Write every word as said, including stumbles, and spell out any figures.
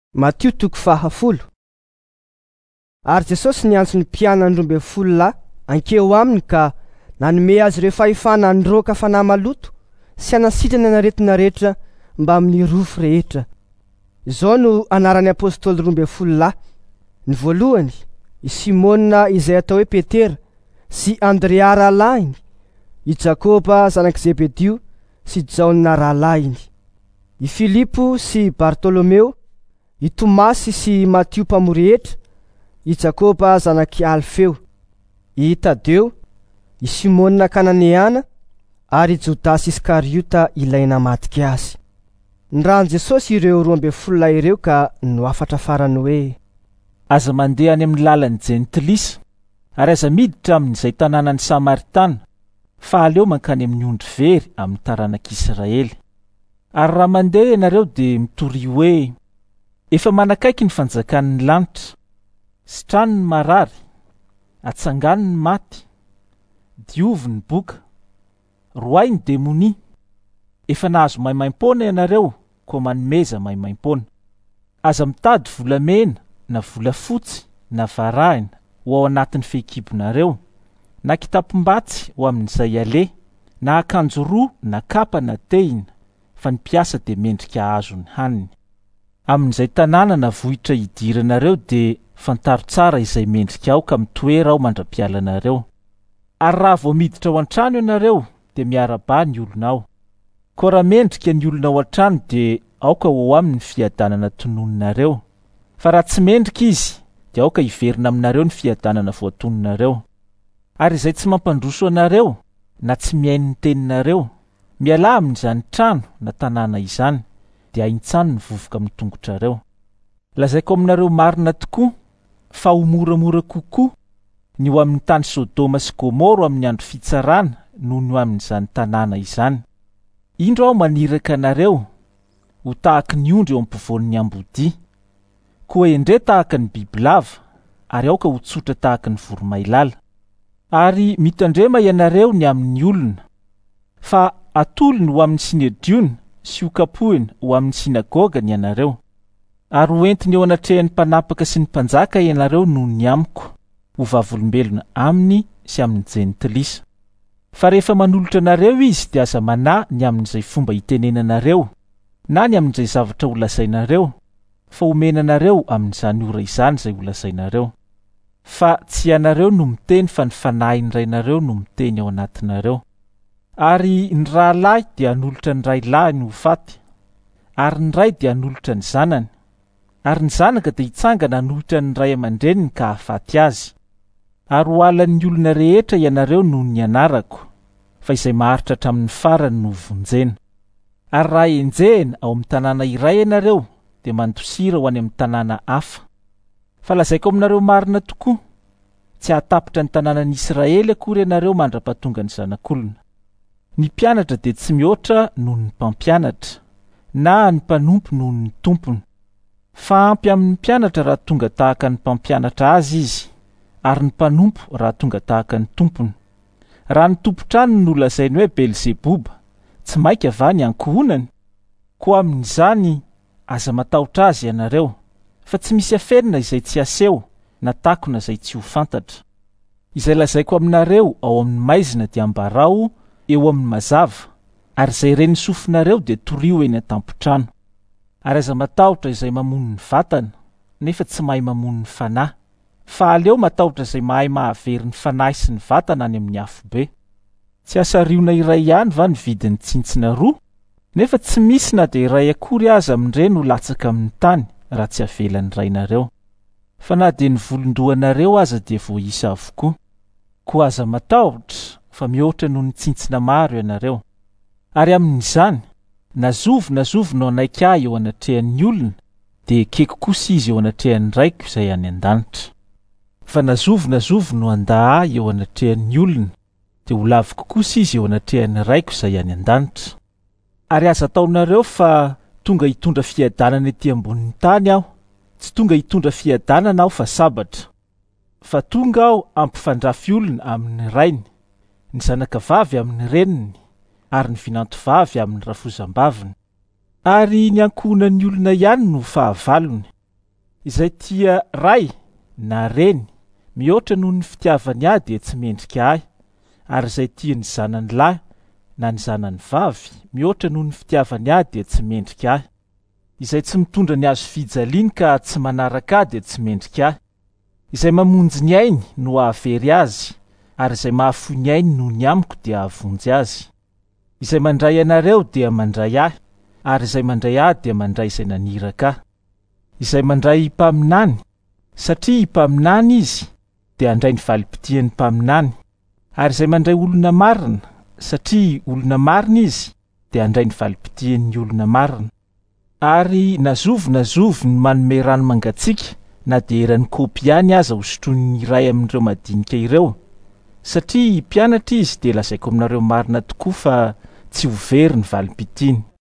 Matio toko fahafolo. Ary Jesosy niantso ny mpianany roa amby folo lahy ankeo aminy ka nanome azy ireo fahefana androaka fanahy maloto sy hanasitrana ny aretina rehetra mba amin'ny rofo rehetra. Izao no anaran'ny apôstôly roa amby folo lahy. Ny voalohany, i Simona izay atao hoe Petera, sy Andrea rahalahiny, i Jakoba zanaky Zebedio sy Jaona rahalahiny, i Filipo sy Bartolomeo, i Tomasy sy Matio mpamorehetra, i Jakoba zanaky Alfeo, i Tadeo, i Simona Kananeana, ary i Jodasy Iskariota ilay namadika azy. Nirahany Jesosy ireo roa amby folo lahy ireo ka noafatra farany hoe: aza mandeha any amin'ny lalan'ny Jentilisa, ary aza miditra amin'izay tanànan'ny Samaritana, fa aleo mankany amin'ny ondry very amin'ny taranak'Israely. Ary raha mandeha ianareo dia mitory hoe: efa manakaiky ny fanjakan'ny lanitra, sitrany ny marary, atsangany ny maty, diovy ny boka, roay ny demonia. Efa nahazo maimaim-pona ianareo, koa manomeza maimaim-pona. Aza mitady volamena na volafotsy na varahina ho ao anatin'ny fehikibonareo, na kitapom-batsy ho amin'izay ale, na akanjo roa na kapa na tehina, fa ny mpiasa dia mendrika azo ny haniny. Amin'izay tanàna na vohitra idiranareo dia fantaro tsara izay mendrika ao ka mitoera ao mandra-pialanareo. Ary raha vao miditra ao an-trano ianareo dia miara-ba ny olona ao. Koa raha mendrika ny olona ao an-trano dia aoka ho aminy fiadanana tononinareo. Fa raha tsy mendrika izy dia aoka hiverina aminareo ny fiadanana voatononareo. Ary izay tsy mampandroso anareo na tsy mihaino ny teninareo, miala amin'izany trano na tanàna izany, dia haintsany ny vovoka amin'ny tongotrareo. Lazaiko aminareo marina tokoa fa ho moramora kokoa ny ho amin'ny tany Sodoma sy Gomora amin'ny andro fitsarana noho ny ho amin'izany tanàna izany. Indro aho maniraka anareo ho tahaka ny ondry eo ampovoan'ny ambodia, koa endre tahaka ny bibilava, ary aoka ho tsotra tahaka ny voromailala. Ary mitandrema ianareo ny amin'ny olona, fa atolony ho amin'ny sinediona sy ho kapohina ho amin'ny sinagogany ianareo. Ary ho entiny eo anatrehan'ny mpanapaka sy ny mpanjaka ianareo noho ny amiko ho vavolombelona aminy sy amin'ny Jentilisa. Fa rehefa manolotra anareo izy dia aza manahy ny amin'izay fomba hitenenanareo na ny amin'izay zavatra ho lazainareo, fa omena anareo amin'izany ora izany izay ho lazainareo. Fa tsy ianareo no miteny fa ny fanahy ny rainareo no miteny ao anatinareo. Ary ny rahalahy dia hanolotra ny ray lahiny ho faty, ary ny ray dia hanolotra ny zanany, ary ny zanaka dia hitsangana hanolotra ny ray aman-dreniny ka hahafaty azy. Ary ho alan'ny olona rehetra ianareo noho ny anarako, fa izay maharitra hatramin'ny farany no vonjena. Ary raha enjehina ao amin'ny tanàna iray ianareo dia mandosira ho any amin'ny tanàna hafa. Fa lazaiko aminareo marina tokoa, tsy hahatapitra ny tanànan'i Israely akory ianareo mandra-pahatonga ny zanak'olona. Ny mpianatra dia tsy mihoatra noho ny mpampianatra, na ny mpanompo noho ny tompony. Fa ampy amin'ny mpianatra raha tonga tahaka ny mpampianatra azy izy, ary ny mpanompo raha tonga tahaka ny tompony. Raha ny tompo-trano no lazainy hoe Belzebuba, tsy maika va ny ankohonany? Koa amin'izany aza matahotra azy ianareo, fa tsy misy aferina izay tsy aseho, na takona izay tsy ho fantatra. Izay lazaiko aminareo ao amin'ny maizina dia ambarao eo amin'ny mazava, ary izay reny sofinareo dia torio eny an-tampo-trano. Ary aza matahotra izay mamono ny vatana, nefa tsy mahay mamono ny fanahy, fa aleo matahotra izay mahay mahavery ny fanahy sy ny vatana any amin'ny afobe. Tsy asariona iray ihany va ny vidin'ny tsintsina roa? Nefa tsy misy na dia iray akory aza amin'ireny ho latsaka amin'ny tany raha tsy avelan'ny rainareo. Fa na dia ny volondohanareo aza dia voaisa avokoa. Koa aza matahotra fa mihoatra noho ny tsintsina maro ianareo. Ary amin'izany, na zovo na zovo no anaiky ahy eo anatrehan'ny olona, dia ekeko kosa izy eo anatrehan'ny raiko izay any an-danitra. Fa na zovo na zovo no andaa ahy eo anatrehan'ny olona, dia ho laviko kosa izy eo anatrehan'ny raiko izay any an-danitra. Ary aza ataonareo fa tonga hitondra fiadanana ety ambonin'ny tany aho, tsy tonga hitondra fiadanana aho fa sabatra. Fa tonga aho ampifandrafy olona amin'ny rainy, ny zanakavavy amin'ny reniny, ary ny vinantovavy amin'ny rafozam-baviny. Ary ny ankohonan'ny olona ihany no fahavalony, Izay tia ray na reny mihoatra noho ny fitiavany ahy dia tsy mendrika ahy, ary izay tia ny zanany lahy na ny zanany vavy mihoatra noho ny fitiavany ahy dia tsy mendrika ahy. Izay tsy mitondra ny azo fijaliany ka tsy manaraka ahy dia tsy mendrika ahy. Izay mamonjy ny ainy no ahavery azy, ary izay mahafoy ny ainy noho ny amiko dia ahavonjy azy. Izay mandray anareo dia mandray ahy, ary izay mandray ahy dia mandray izay naniraka ahy. Izay mandray mpaminany, satria mpaminany izy, dia handray ny valim-pitian'ny mpaminany. Ary izay mandray olona marina, satria olona marina izy, dia handray ny valim-pitian'ny olona marina. Ary nazovy nazovy ny manome rano mangatsiaka, na dia eran'ny kaopy ihany aza hosotroiny iray amin'ireo madinika ireo. Satria mpianatra izy dia lazaiko aminareo marina tokoa fa tsy ho very ny valim-pitiany.